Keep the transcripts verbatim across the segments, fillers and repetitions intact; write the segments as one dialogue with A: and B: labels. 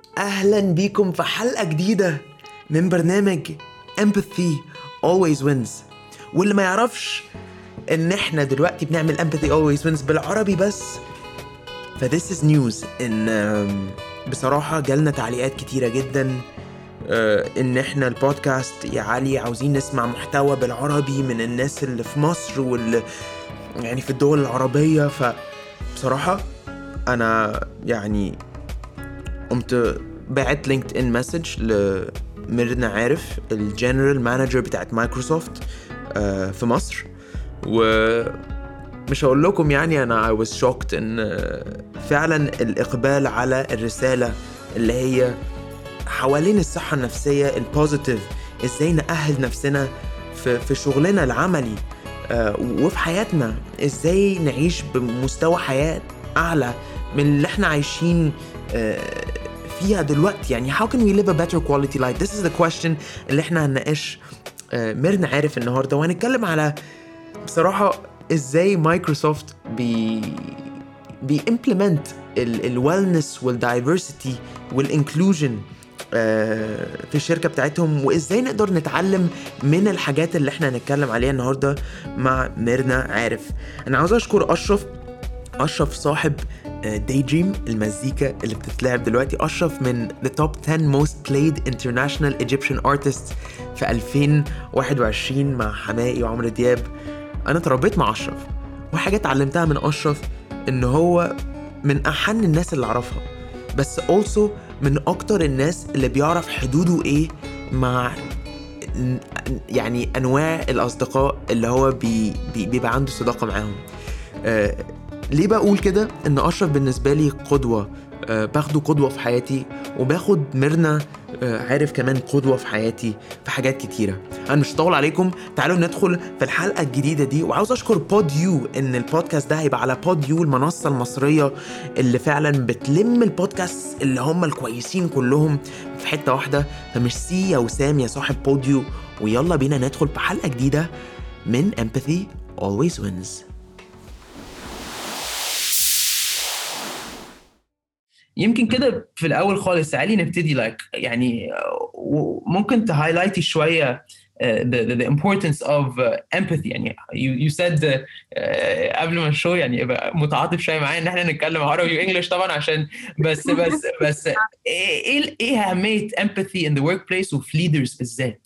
A: أهلا بيكم في حلقة جديدة من برنامج Empathy Always Wins. واللي ما يعرفش إن إحنا دلوقتي بنعمل Empathy Always Wins بالعربي بس، ف this is news. إن آم، بصراحة جالنا تعليقات كتيرة جدا آه، إن إحنا البودكاست يا علي عاوزين نسمع محتوى بالعربي من الناس اللي في مصر واللي يعني في الدول العربية. فبصراحة أنا يعني قمت بعت لينكد ان مسج لميرنا عارف الجنرال مانجر بتاعت مايكروسوفت آه، في مصر، ومش هقول لكم يعني انا I was shocked ان آه، فعلا الاقبال على الرسالة اللي هي حوالين الصحة النفسية البوزيتيف، ازاي نأهل نفسنا في, في شغلنا العملي آه، وفي حياتنا، ازاي نعيش بمستوى حياة اعلى من اللي احنا عايشين آه، فيها دلوقتي. يعني how can we live a better quality life? This is the question اللي احنا هنناقش آه، ميرنا عارف النهاردة، وهنتكلم على بصراحة ازاي مايكروسوفت بي بي implement ال wellness وال diversity وال inclusion آه، في الشركة بتاعتهم، وازاي نقدر نتعلم من الحاجات اللي احنا هنتكلم عليها النهاردة مع ميرنا عارف. انا عاوز اشكر اشرف أشرف صاحب Daydream المزيكا اللي بتتلعب دلوقتي. أشرف من the top ten most played international Egyptian artists في ألفين وواحد وعشرين مع حماقي وعمرو دياب. أنا تربيت مع أشرف، وحاجة اتعلمتها من أشرف إن هو من أحن الناس اللي أعرفها، بس also من أكتر الناس اللي بيعرف حدوده إيه مع يعني أنواع الأصدقاء اللي هو بي بي بيبقى عنده صداقة معاهم. آه ليه بقول كده؟ ان اشرف بالنسبه لي قدوه، أه باخده قدوه في حياتي، وباخد ميرنا أه عارف كمان قدوه في حياتي في حاجات كتيره. انا مش هطول عليكم، تعالوا ندخل في الحلقه الجديده دي. وعاوز اشكر بوديو، ان البودكاست ده هيبقى على بوديو المنصه المصريه اللي فعلا بتلم البودكاست اللي هم الكويسين كلهم في حته واحده. فميرسي يا وسام يا صاحب بوديو، ويلا بينا ندخل في حلقه جديده من Empathy Always Wins. يمكن كده في الأول خالص تعالي نبتدي like يعني آه، ممكن تهايلايتي شوية uh, the, the, the importance of uh, empathy. يعني you, you said uh, uh, قبل ما الشو يعني يبقى متعاطف شوية معايا إن إحنا نتكلم عربي وإنجليش طبعا، عشان بس بس بس إيه إيه إيه أهمية empathy in the workplace وفي leaders بالذات؟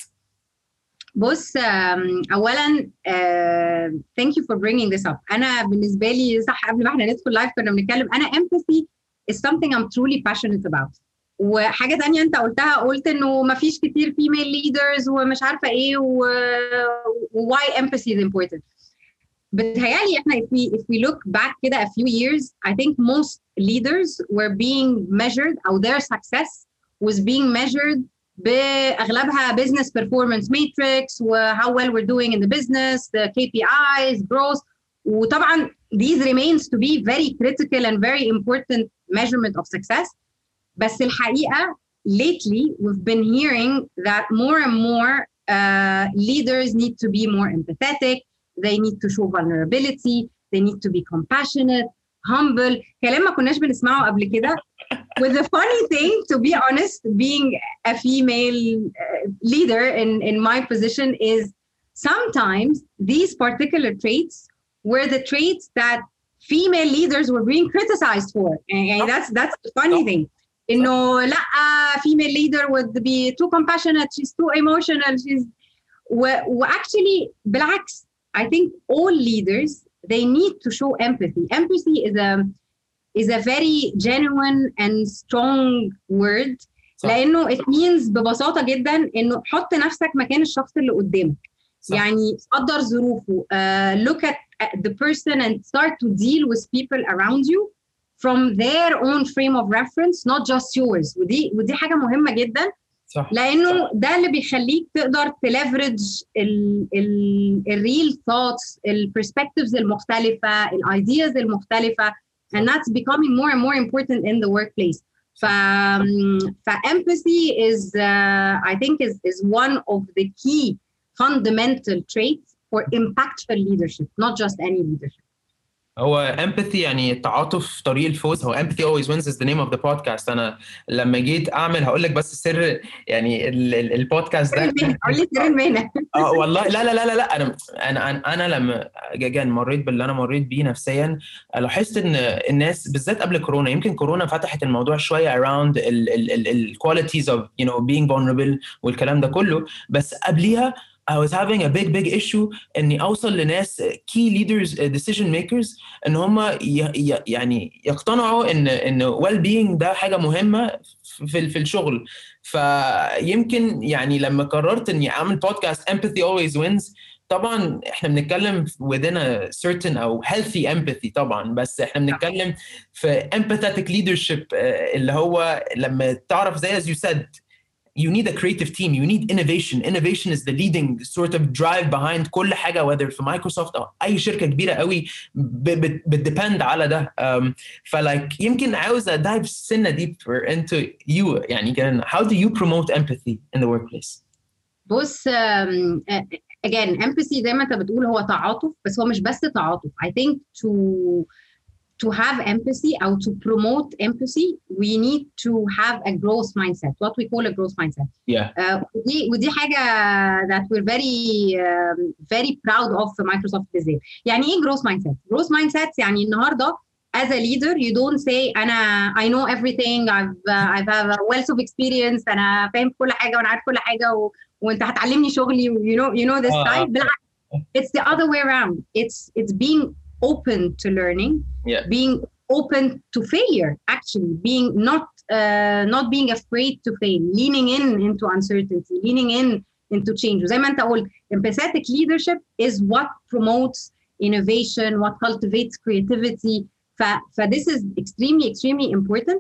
B: بص، آم، اولا آه، thank you for bringing this up. انا بالنسبه لي صح قبل ما احنا ندخل لايف كنا بنتكلم، انا empathy is something I'm truly passionate about. وحاجه تانية انت قلتها، قلت انه ما فيش كتير female leaders ومش عارفه ايه و و why empathy is important. بتهيألي احنا if we if we look back كده a few years, I think most leaders were being measured, or their success was being measured باغلبها business performance matrix و how well we're doing in the business, the K P Is, growth. وطبعا these remains to be very critical and very important measurement of success. بس الحقيقة lately we've been hearing that more and more uh, leaders need to be more empathetic, they need to show vulnerability, they need to be compassionate, humble. كلام ما كناش بنسمعه قبل كده. With the funny thing, to be honest, being a female uh, leader in, in my position, is sometimes these particular traits were the traits that female leaders were being criticized for. And that's, that's the funny thing. إنه لا female leader would be too compassionate, she's too emotional, she's و, و actually بالعكس. I think all leaders, they need to show empathy. Empathy is a is a very genuine and strong word. صح. لأنه it means ببساطة جدا إنه حط نفسك مكان الشخص اللي قدامك. صح. يعني قدر ظروفه. uh, look at, at the person and start to deal with people around you from their own frame of reference, not just yours. ودي ودي حاجة مهمة جدا. صح. لأنه ده اللي بيخليك تقدر تليفرج الريل ثوتس، البرسبكتيفز المختلفة، الايدياز المختلفة. And that's becoming more and more important in the workplace. ف, ف empathy is, uh, I think, is, is one of the key fundamental traits for impactful leadership, not just any leadership.
A: هو empathy يعني تعاطف طريق الفوز. هو empathy always wins is the name of the podcast. انا لما جيت اعمل هقول لك بس سر يعني ال- ال- البودكاست
B: سر
A: ده.
B: المهنه، قول لي سر المهنه.
A: اه والله لا لا لا لا لا انا انا انا أنا لما جا مريت باللي انا مريت بيه نفسيا، لاحظت ان الناس بالذات قبل كورونا، يمكن كورونا فتحت الموضوع شويه around ال ال ال ال qualities of you know being vulnerable والكلام ده كله، بس قبليها I was having a big big issue اني اوصل لناس key leaders decision makers ان هم يعني يقتنعوا ان ان well being ده حاجه مهمه في في الشغل. فيمكن يعني لما قررت اني اعمل بودكاست empathy always wins، طبعا احنا بنتكلم within a certain او healthy empathy طبعا، بس احنا بنتكلم في empathetic leadership اللي هو لما تعرف زي as you said you need a creative team, you need innovation. Innovation is the leading sort of drive behind كل حاجة whether في مايكروسوفت أو أي شركة كبيرة قوي بتدepend على ده. um, فلايك يمكن عاوز dive سنة deeper into you يعني كان how do you promote empathy in the workplace؟
B: بص um, again empathy زي ما انت بتقول هو تعاطف، بس هو مش بس تعاطف. I think to to have empathy or to promote empathy, we need to have a growth mindset, what we call a growth mindset.
A: Yeah.
B: Uh, ودي ودي حاجة that we're very um, very proud of في مايكروسوفت بالذات. يعني ايه growth mindset؟ growth mindset يعني النهارده as a leader you don't say أنا I know everything, I've uh, I've have a wealth of experience, أنا فاهم كل حاجة وأنا عارف كل حاجة و, وأنت هتعلمني شغلي you know you know this
A: uh,
B: style. بالعكس, it's the other way around. It's it's being open to learning,
A: yeah.
B: being open to failure, actually being not uh, not being afraid to fail, leaning in into uncertainty, leaning in into change. زي ما انت قلت, empathetic leadership is what promotes innovation, what cultivates creativity. ف, ف this is extremely extremely important.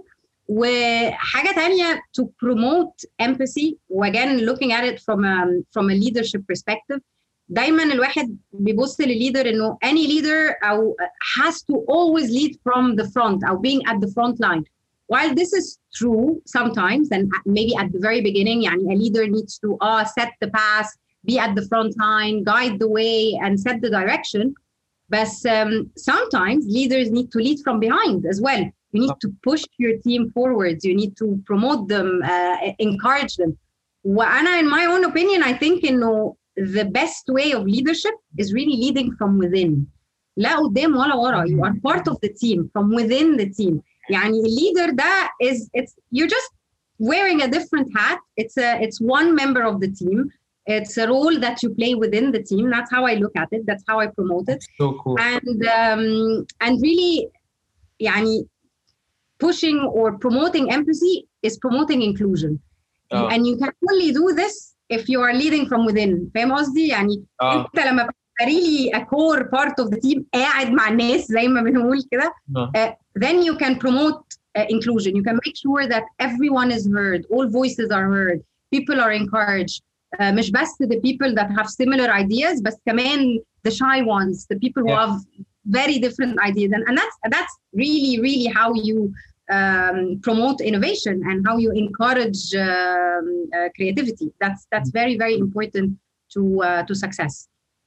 B: وحاجة تانية to promote empathy, again looking at it from a, from a leadership perspective, دايما الواحد بيبص للليدر انه any leader او has to always lead from the front او being at the front line. While this is true sometimes and maybe at the very beginning, يعني a leader needs to uh, set the path, be at the front line, guide the way and set the direction. But um, sometimes leaders need to lead from behind as well. You need to push your team forwards. You need to promote them, uh, encourage them. وأنا in my own opinion, I think إنه the best way of leadership is really leading from within. لا قدام ولا ورا. You are part of the team from within the team. يعني leader ده is it's you're just wearing a different hat. It's a it's one member of the team. It's a role that you play within the team. That's how I look at it. That's how I promote it.
A: So cool.
B: And um, and really, يعني pushing or promoting empathy is promoting inclusion.
A: Oh.
B: And you can only do this if you are leading from within. فاهم قصدي؟ يعني
A: oh.
B: انت لما really a core part of the team قاعد مع الناس زي ما بنقول كده,
A: oh.
B: uh, then you can promote uh, inclusion. You can make sure that everyone is heard, all voices are heard, people are encouraged. Uh, مش بس the people that have similar ideas, بس كمان the shy ones, the people who
A: yeah.
B: have very different ideas. And, and that's that's really, really how you Um, promote innovation and how you encourage um, uh, creativity. That's that's very very important to uh, to success.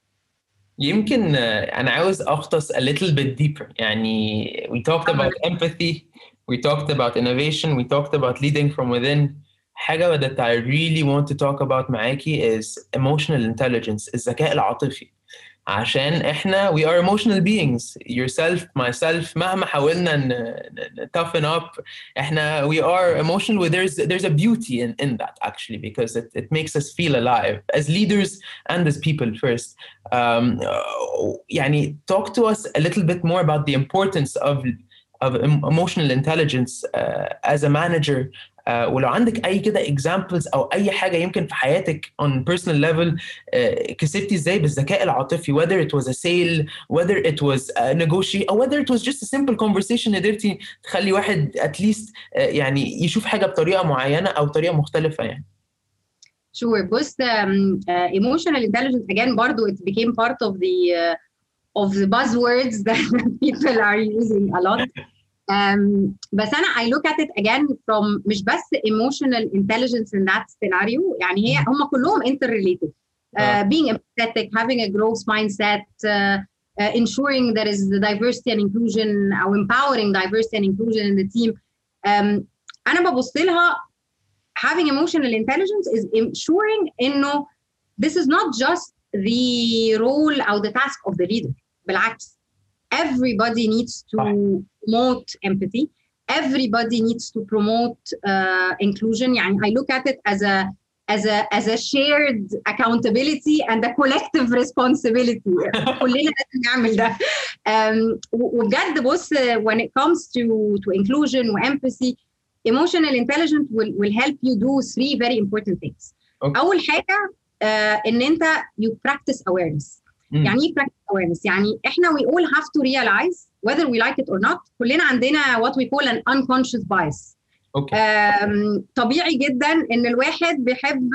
A: يمكن أنا عاوز أغطس a little bit deeper. يعني we talked about empathy, we talked about innovation, we talked about leading from within. حاجة that I really want to talk about معاكي is emotional intelligence, الذكاء العاطفي. عشان احنا we are emotional beings, yourself, myself, مهما حاولنا ن toughen up, احنا we are emotional. There's there's a beauty in in that actually, because it it makes us feel alive as leaders and as people first. Um, يعني talk to us a little bit more about the importance of of emotional intelligence uh, as a manager. Uh, ولو عندك أي كده examples أو أي حاجة يمكن في حياتك on personal level uh, كسبتي إزاي بالذكاء العاطفي, whether it was a sale, whether it was a negotiation, or whether it was just a simple conversation قدرتي تخلي واحد at least uh, يعني يشوف حاجة بطريقة معينة أو طريقة مختلفة يعني.
B: Sure. بص, um, uh, emotional intelligence again برضو it became part of the uh, of the buzzwords that people are using a lot. Um, بس أنا I look at it again from مش بس emotional intelligence in that scenario. يعني هي هم كلهم interrelated. Uh, being empathetic, having a growth mindset, uh, uh, ensuring there is the diversity and inclusion or empowering diversity and inclusion in the team. Um, أنا ببص لها having emotional intelligence is ensuring إنه this is not just the role or the task of the leader. بالعكس, everybody needs to promote empathy. Everybody needs to promote uh, inclusion. يعني I look at it as a as a as a shared accountability and a collective responsibility. كلنا لازم نعمل ده. Um, وبجد بص, when it comes to to inclusion and empathy, emotional intelligence will will help you do three very important things. Okay. أول حاجة uh, إن أنت you practice awareness. Mm. يعني إيه practice awareness؟ يعني إحنا we all have to realize whether we like it or not, كلنا عندنا what we call an unconscious bias. Okay. um, طبيعي جدا ان الواحد بيحب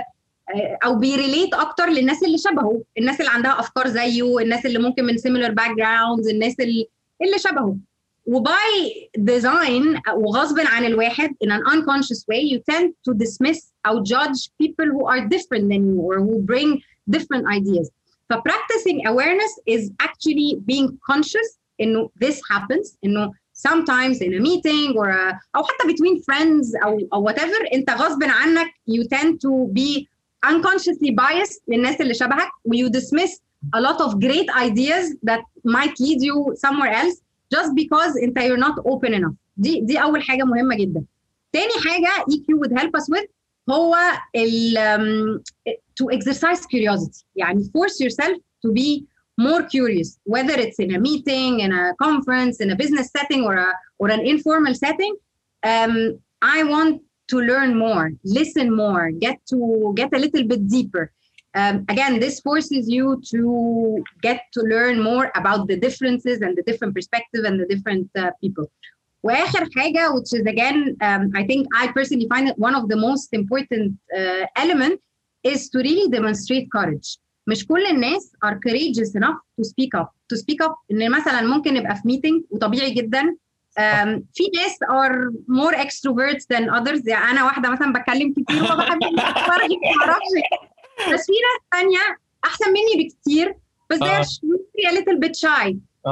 B: او بيريليت اكتر للناس اللي شبهه, الناس اللي عندها افكار زيه, الناس اللي ممكن من similar backgrounds, الناس اللي, اللي شبهه. وباي ديزاين وغصب عن الواحد in an unconscious way you tend to dismiss or judge people who are different than you or who bring different ideas. So practicing awareness is actually being conscious انه this happens, انه sometimes in a meeting or a, او حتى between friends او او whatever, انت غصب عنك you tend to be unconsciously biased للناس اللي شبهك, you dismiss a lot of great ideas that might lead you somewhere else just because انت you're not open enough. دي دي اول حاجه مهمه جدا. تاني حاجه E Q would help us with هو ال um, to exercise curiosity. يعني force yourself to be more curious, whether it's in a meeting, in a conference, in a business setting, or a or an informal setting. Um, I want to learn more, listen more, get to get a little bit deeper. Um, again, this forces you to get to learn more about the differences and the different perspectives and the different uh, people. وآخر حاجة, which is again, um, I think I personally find it one of the most important uh, element, is to really demonstrate courage. مش كل الناس are courageous enough to speak up. To speak up إن مثلا ممكن نبقى في meeting وطبيعي جدا um, في ناس are more extroverts than others. يعني أنا واحدة مثلا بتكلم كتير وما بحبش ما أعرفش, بس في ناس ثانية أحسن مني بكتير but they are a little bit shy.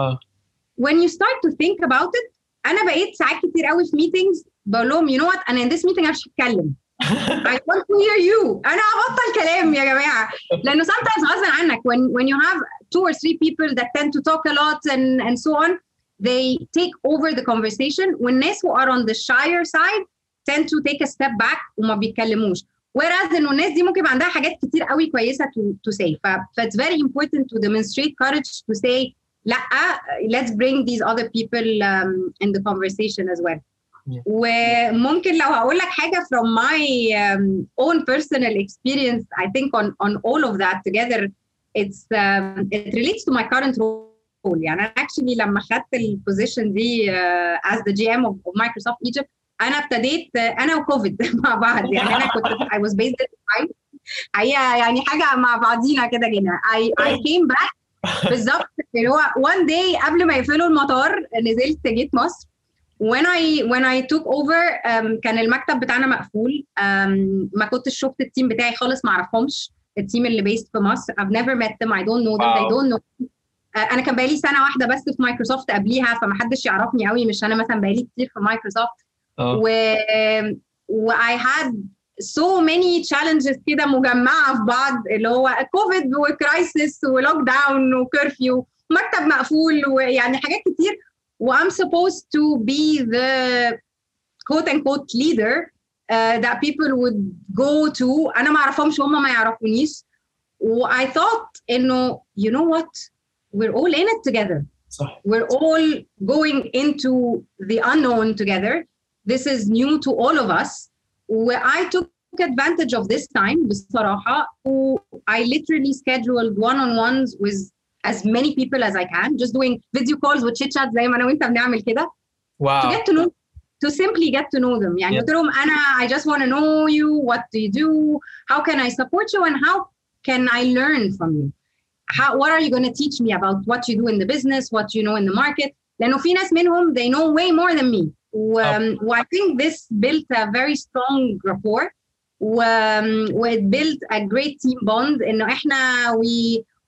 B: When you start to think about it, أنا بقيت ساعات كتير قوي في meetings بقول لهم you know what, أنا in this meeting أنا مش هتكلم. I want to hear you. أنا أبطل كلام يا جماعة. لأنه sometimes غصب عنك when when you have two or three people that tend to talk a lot and and so on, they take over the conversation. والناس who are on the shyer side tend to take a step back وما بيتكلموش. Whereas إنه الناس دي ممكن يبقى عندها حاجات كتير قوي كويسة to to say. ف it's very important to demonstrate courage to say لأ, let's bring these other people um, in the conversation as well. Yeah. وممكن لو هقول لك حاجة from my um, own personal experience, I think on on all of that together, it's um, it relates to my current role. يعني أنا actually لما خدت البوزيشن دي uh, as the G M of, of Microsoft Egypt, أنا ابتديت uh, أنا وكوفيد مع بعض. يعني أنا كنت I was based in Dubai. هي يعني حاجة مع بعضينا كده جينا. I I came back بالظبط اللي هو one day قبل ما يقفلوا المطار نزلت جيت مصر. when I when I took over um, كان المكتب بتاعنا مقفول. um, ما كنتش شفت التيم بتاعي خالص, ما اعرفهمش التيم اللي based في مصر. I've never met them, I don't know them, wow. They don't know me. uh, انا كان بقالي سنه واحده بس في مايكروسوفت قبليها, فما حدش يعرفني قوي, مش انا مثلا بقالي كتير في مايكروسوفت. oh. و و I had so many challenges كده مجمعه في بعض, اللي هو كوفيد وكرايسيس ولوك داون وكرفيو, مكتب مقفول, ويعني حاجات كتير. I'm supposed to be the quote unquote leader uh, that people would go to. أنا ما أعرفهمش, هم ما يعرفونيش. و I thought إنه you know what, we're all in it together. صح. We're all going into the unknown together. This is new to all of us. و I took advantage of this time بصراحة. و I literally scheduled one-on-ones with as many people as I can, just doing video calls with chit chat زي ما أنا وأنت بنعمل كده. Wow. To get to know, to simply get to know them. يعني قلت لهم أنا I just want to know you, what do you do, how can I support you, and how can I learn from you? How, what are you going to teach me about what you do in the business, what you know in the market? لأنه في ناس منهم they know way more than me. و, um, oh. I think this built a very strong rapport. و, um, it built a great team bond. إنه إحنا we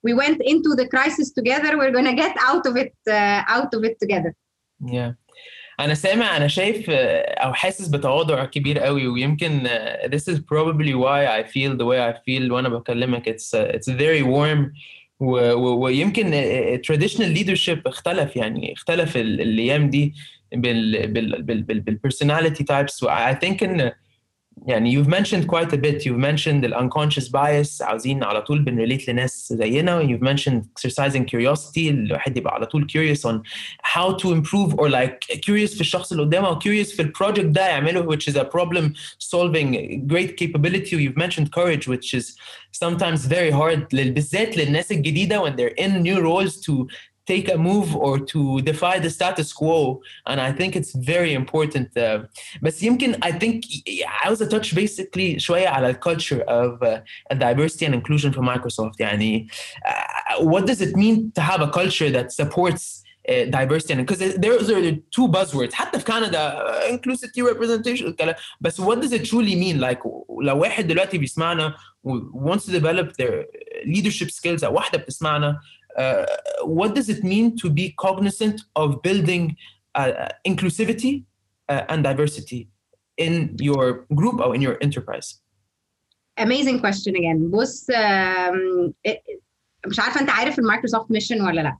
B: we went into the crisis together. We're going to get out of it uh, out of it together.
C: Yeah. أنا سامع أنا شايف أو حاسس بتواضع كبير قوي ويمكن this is probably why I feel the way I feel وأنا بكلمك. It's it's very warm ويمكن traditional leadership اختلف يعني اختلف الأيام دي بال بال بال بال personality types. I think إن يعني you've mentioned quite a bit. You've mentioned the unconscious bias عاوزين على طول بنريليت لناس زينا. You've mentioned exercising curiosity الواحد يبقى على طول curious on how to improve or like curious في الشخص اللي قدامه أو curious في البروجكت ده يعمله which is a problem solving great capability. You've mentioned courage which is sometimes very hard بالذات للناس الجديدة when they're in new roles to take a move or to defy the status quo, and I think it's very important. Uh, بس يمكن I think I was a touch basically شوية على culture of uh, diversity and inclusion for Microsoft. يعني uh, what does it mean to have a culture that supports uh, diversity and because those are the two buzzwords. حتى في كندا uh, inclusivity representation but what does it truly mean? Like لو واحد دلوقتي بيسمعنا wants to develop their leadership skills أو واحدة بتسمعنا Uh, what does it mean to be cognizant of building uh, inclusivity uh, and diversity in your group or in your enterprise?
B: Amazing question again. بص um, مش عارفة أنت عارف المايكروسوفت ميشن ولا لا.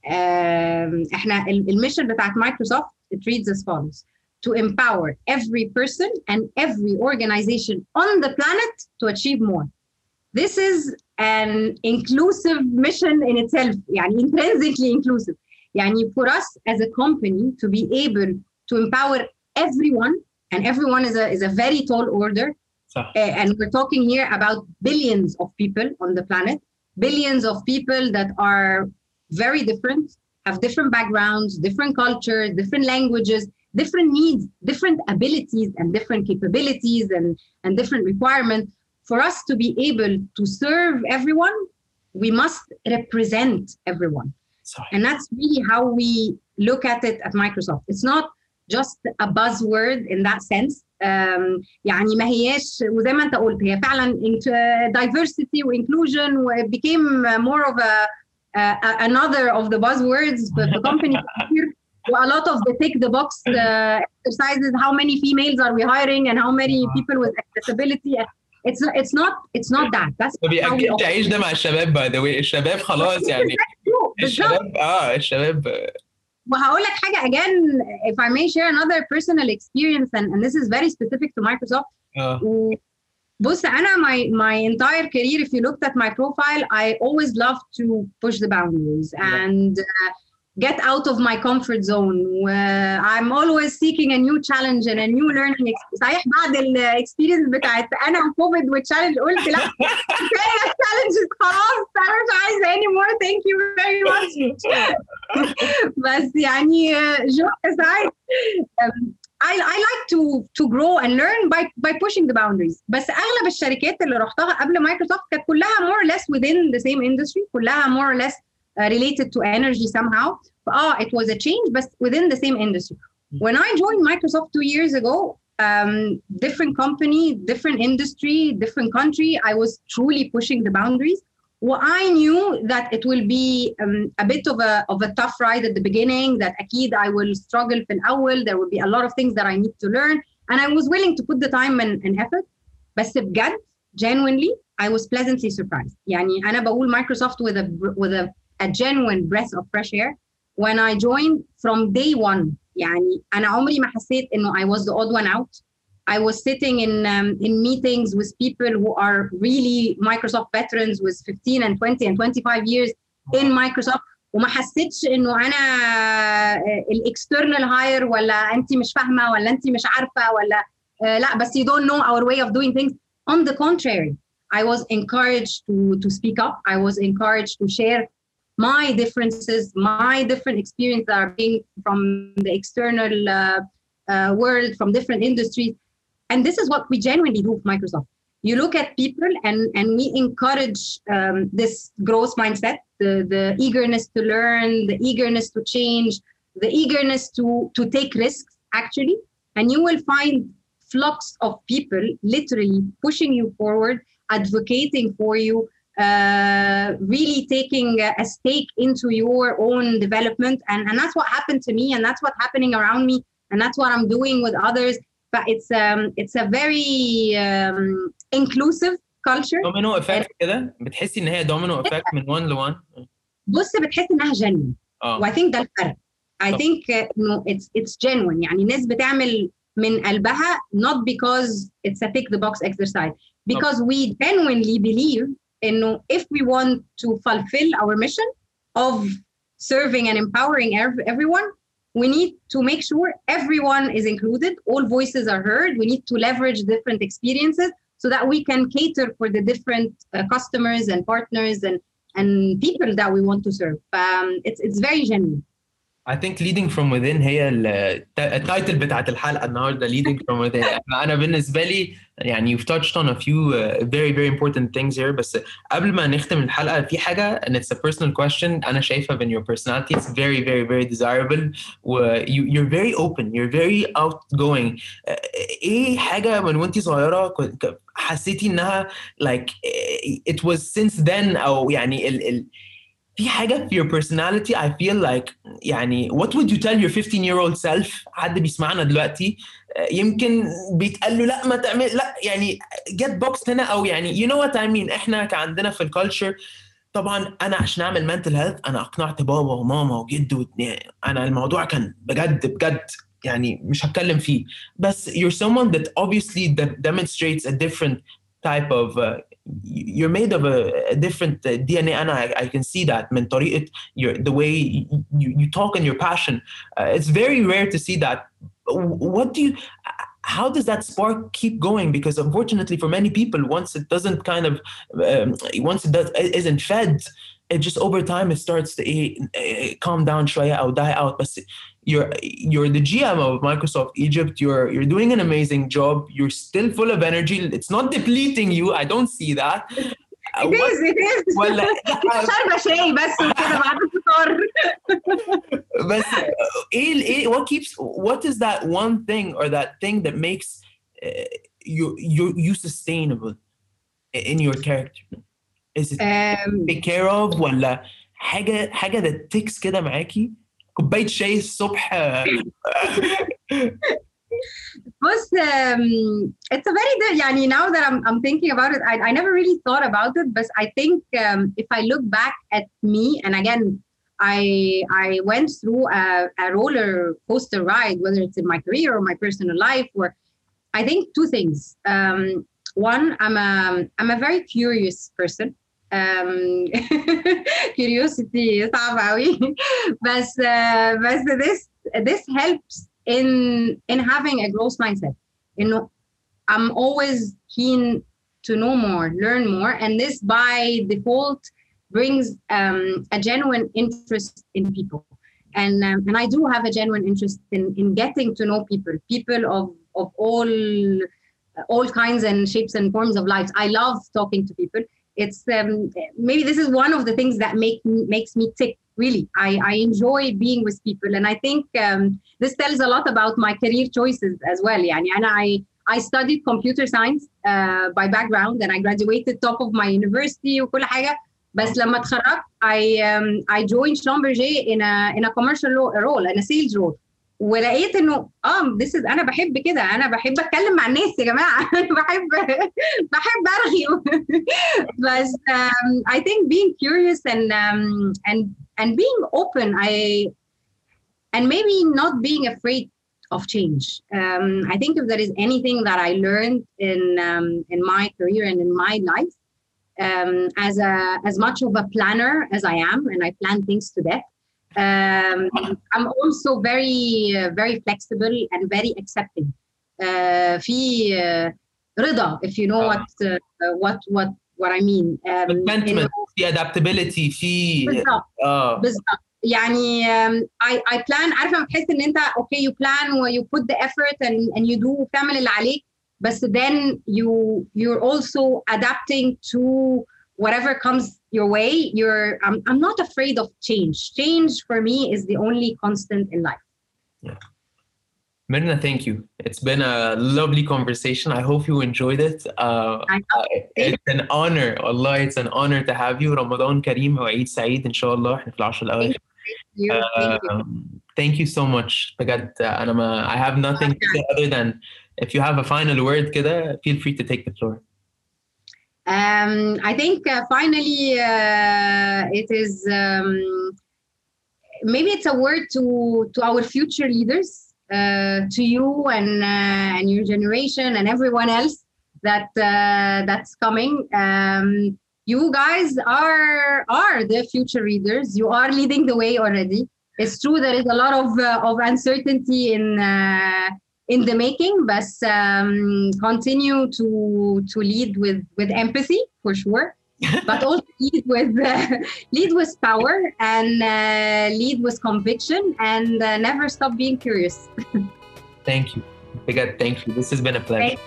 B: um, إحنا الميشن بتاعت مايكروسوفت it reads as follows: to empower every person and every organization on the planet to achieve more. This is an inclusive mission in itself, يعني intrinsically inclusive. يعني for us as a company to be able to empower everyone, and everyone is a is a very tall order. Uh, and we're talking here about billions of people on the planet, billions of people that are very different, have different backgrounds, different cultures, different languages, different needs, different abilities, and different capabilities, and and different requirements. For us to be able to serve everyone, we must represent everyone. Sorry. And that's really how we look at it at Microsoft. It's not just a buzzword in that sense. Um, يعني ما هياش وزي ما انت قلت هي فعلا diversity و inclusion it became more of a, a another of the buzzwords for the company. A lot of the tick the box uh, exercises. How many females are we hiring and how many people with accessibility? It's not, it's not, it's not that. That's how we operate.
C: تعيش ده مع الشباب by the way. الشباب خلاص يعني. الشباب آه الشباب.
B: وهقول لك حاجة again, if I may share another personal experience, and, and this is very specific to Microsoft.
C: آه.
B: بص أنا my my entire career, if you looked at my profile, I always loved to push the boundaries yeah. and uh, get out of my comfort zone. Uh, I'm always seeking a new challenge and a new learning experience. صحيح بعد الاكسبيرينس بتاعت انا وكوفيد والتشالنج قلت لا كفايه التشالنجز خلاص انا مش عايزه any more, thank you very much. بس يعني joke aside, um, I, I like to to grow and learn by by pushing the boundaries. بس اغلب الشركات اللي رحتها قبل مايكروسوفت كانت كلها more or less within the same industry, كلها more or less Uh, related to energy somehow. Ah, it was a change, but within the same industry. When I joined Microsoft two years ago, um, different company, different industry, different country, I was truly pushing the boundaries. Well, I knew that it will be um, a bit of a of a tough ride at the beginning, that أكيد I will struggle في الأول. There will be a lot of things that I need to learn. And I was willing to put the time and, and effort. بس بجد, genuinely, I was pleasantly surprised. يعني أنا بقول Microsoft with a with a a genuine breath of fresh air. When I joined from day one, يعني أنا عمري ما حسيت إنه I was the odd one out. I was sitting in um, in meetings with people who are really Microsoft veterans with fifteen and twenty and twenty-five years in Microsoft. وما حسيتش إنه أنا الexternal hire ولا أنت مش فاهمة ولا أنت مش عارفة ولا uh, لا بس you don't know our way of doing things. On the contrary, I was encouraged to to speak up. I was encouraged to share my differences, my different experiences that are being from the external uh, uh, world, from different industries. And this is what we genuinely do with Microsoft. You look at people and, and we encourage um, this growth mindset, the, the eagerness to learn, the eagerness to change, the eagerness to, to take risks, actually. And you will find flocks of people literally pushing you forward, advocating for you, uh, really taking a, a stake into your own development. And, and that's what happened to me, and that's what's happening around me, and that's what I'm doing with others. But it's um, it's a very um, inclusive culture.
C: دومينو افكت كده، بتحسي ان هي دومينو افكت من one ل one؟
B: بص بتحس انها genuine.
C: اه
B: و I think ده الفرق. I
C: طب.
B: think انه uh, it's it's genuine. يعني الناس بتعمل من قلبها, not because it's a tick the box exercise, because we genuinely believe انه if we want to fulfill our mission of serving and empowering everyone, we need to make sure everyone is included, all voices are heard. We need to leverage different experiences so that we can cater for the different uh, customers and partners and and people that we want to serve. Um, it's it's very genuine.
C: I think leading from within هي التايتل بتاعت الحلقة النهاردة، leading from within. أنا بالنسبة لي يعني you've touched on a few uh, very very important things here. بس قبل ما نختم الحلقة في حاجة and it's a personal question أنا شايفها in your personality it's very very very desirable و you, you're very open, you're very outgoing. uh, إيه حاجة من وانتي صغيرة حسيتي إنها like it was since then أو يعني ال ال في حاجة في your personality I feel like يعني what would you tell your fifteen year old self؟ حد بيسمعنا دلوقتي يمكن بيتقال له لا ما تعمل لا يعني get boxed هنا أو يعني you know what I mean. إحنا كان عندنا في الكالتشر طبعا أنا عشان أعمل mental health أنا أقنعت بابا وماما وجد واتنين. أنا الموضوع كان بجد بجد يعني مش هتكلم فيه. بس you're someone that obviously demonstrates a different type of uh, you're made of a, a different uh, D N A and I, I can see that من طريقة your, the way you, you talk and your passion. Uh, it's very rare to see that. What do you, how does that spark keep going? Because unfortunately for many people, once it doesn't kind of, um, once it does, it isn't fed, it just over time it starts to uh, uh, calm down شوية أو die out. But you're you're the G M of Microsoft Egypt. You're you're doing an amazing job. You're still full of energy. It's not depleting you. I don't see that.
B: It what, is. It is. ولا شربة شاي بس وكده بعد الفطار.
C: بس إيه إيه what keeps what is that one thing or that thing that makes uh, you you you sustainable in your character? Is it um, take care of ولا حاجة حاجة that ticks كده معاكي؟ كوباية شاي الصبح.
B: بص um, it's a very يعني now that I'm I'm thinking about it I I never really thought about it but I think um, if I look back at me and again I I went through a, a roller coaster ride whether it's in my career or my personal life or I think two things. Um, one I'm a I'm a very curious person. Um, curiosity صعب قوي بس uh, بس this this helps in in having a growth mindset. You know, I'm always keen to know more, learn more, and this by default brings um, a genuine interest in people. And um, and I do have a genuine interest in in getting to know people, people of of all all kinds and shapes and forms of lives. I love talking to people. It's um, maybe this is one of the things that make makes me tick. Really, I, I enjoy being with people, and I think um, this tells a lot about my career choices as well. يعني أنا I I studied computer science uh, by background, and I graduated top of my university وكل حاجة. بس لما اتخرجت I um, I joined Schlumberger in a in a commercial role, in a sales role. ولقيت انه اه this is انا بحب كده انا بحب اتكلم مع الناس يا جماعه انا بحب بحب ارغي بس um, I think being curious and um, and and being open I and maybe not being afraid of change. um, I think if there is anything that I learned in um, in my career and in my life um, as a as much of a planner as I am and I plan things to death. Um, I'm also very, uh, very flexible and very accepting. Uh, في uh, رضا, if you know uh, what, uh, what, what, what I mean. Um,
C: Contentment, في adaptability, في.
B: بالضبط.
C: Uh.
B: بالضبط. يعني um, I, I plan. عارفة لما تحس إن أنت okay you plan or you put the effort and and you do وبتعمل اللي عليك, بس then you you're also adapting to whatever comes your way. You're I'm, I'm not afraid of change. Change for me is the only constant in life.
C: Yeah. Mirna, thank you. It's been a lovely conversation. I hope you enjoyed it. Uh,
B: I
C: it's an honor. Allah, it's an honor to have you. Ramadan Kareem وعيد سعيد إن شاء الله. إحنا في العشر الأواخر.
B: Thank you. Thank you.
C: Um, thank you so much. بجد أنا ما I have nothing to say other than if you have a final word كده, feel free to take the floor.
B: Um, I think uh, finally uh, it is um, maybe it's a word to to our future leaders, uh, to you and uh, and your generation and everyone else that uh, that's coming. Um, you guys are are the future leaders. You are leading the way already. It's true there is a lot of uh, of uncertainty in. Uh, in the making, but um, continue to to lead with with empathy for sure, but also lead with uh, lead with power and uh, lead with conviction, and uh, never stop being curious.
C: Thank you. Bigad, thank you. This has been a pleasure.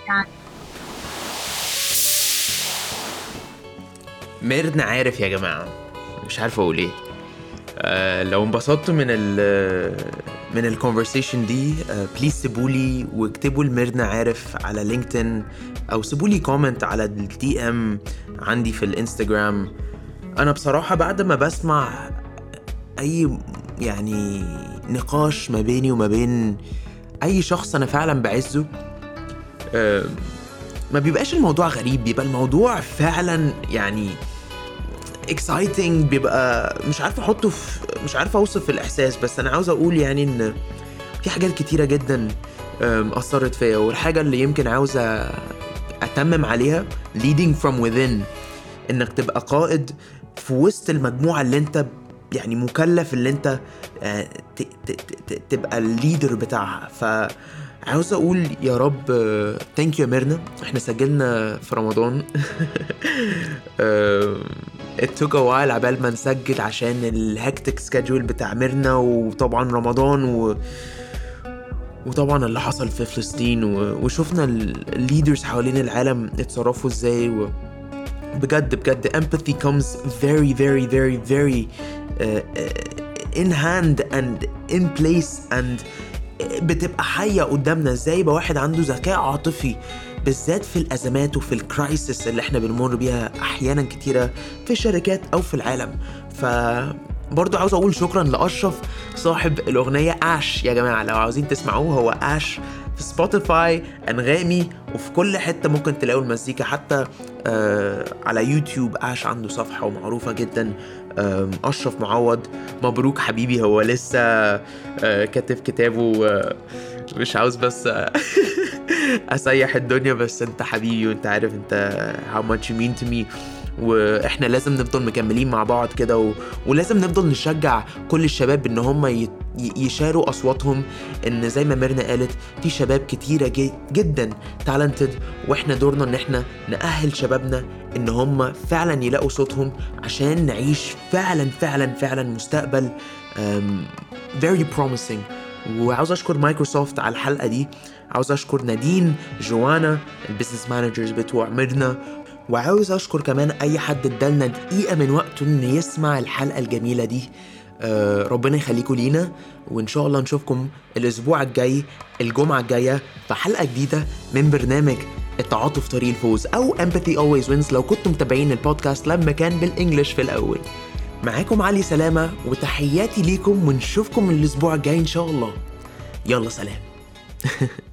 A: ميرنا عارف يا جماعة، مش عارف اقول ايه. آه لو انبسطتوا من ال من الكونفرسيشن دي بليز سيبولي واكتبوا لميرنا عارف على لينكدين او سيبولي كومنت على الدي ام عندي في الانستجرام. انا بصراحة بعد ما بسمع اي يعني نقاش ما بيني وما بين اي شخص انا فعلا بعزه، آه ما بيبقاش الموضوع غريب، بيبقى الموضوع فعلا يعني exciting، بيبقى مش عارف احطه في مش عارف اوصف الاحساس، بس انا عاوز اقول يعني ان في حاجات كتيرة جدا اثرت فيا، والحاجة اللي يمكن عاوز اتمم عليها leading from within، انك تبقى قائد في وسط المجموعة اللي انت يعني مكلف اللي انت تبقى الليدر بتاعها. فعاوز اقول يا رب thank you يا ميرنا. احنا سجلنا في رمضان it took a while عبال ما نسجل عشان الهكتك سكادجول بتاع ميرنا، وطبعا رمضان و... وطبعا اللي حصل في فلسطين، و... وشوفنا الليدرز حوالين العالم اتصرفوا ازاي، و... بجد بجد empathy comes very very very very uh, in hand and in place and بتبقى حية قدامنا ازاي بقى واحد عنده ذكاء عاطفي، بالذات في الأزمات وفي الكرايسيس اللي احنا بنمر بيها أحيانا كتيرة في الشركات أو في العالم. فبرضو عاوز أقول شكرا لأشرف صاحب الأغنية آش. يا جماعة لو عاوزين تسمعوه هو آش في سبوتيفاي، أنغامي، وفي كل حتة ممكن تلاقوا المزيكا، حتى آه على يوتيوب آش عنده صفحة ومعروفة جدا. آه أشرف معوض مبروك حبيبي، هو لسه آه كاتب كتابه، آه مش عاوز بس أسيح الدنيا، بس انت حبيبي وانت عارف انت how much you mean to me، واحنا لازم نفضل مكملين مع بعض كده، و... ولازم نفضل نشجع كل الشباب ان هم ي... يشاروا اصواتهم، ان زي ما ميرنا قالت في شباب كتيرة ج... جدا talented، واحنا دورنا ان احنا نأهل شبابنا ان هم فعلا يلاقوا صوتهم عشان نعيش فعلا فعلا فعلا مستقبل um, very promising. وعاوز اشكر مايكروسوفت على الحلقة دي، عاوز اشكر نادين، جوانا، البيزنس مانجرز بتوع ميرنا، وعاوز اشكر كمان اي حد ادالنا دقيقة من وقته ان يسمع الحلقة الجميلة دي. آه ربنا يخليكم لينا، وان شاء الله نشوفكم الاسبوع الجاي الجمعة الجاية في حلقة جديدة من برنامج التعاطف طريق الفوز او Empathy Always Wins لو كنتم متابعين البودكاست لما كان بالانجلش في الاول. معاكم علي سلامة وتحياتي ليكم، ونشوفكم الاسبوع الجاي ان شاء الله. يلا سلام.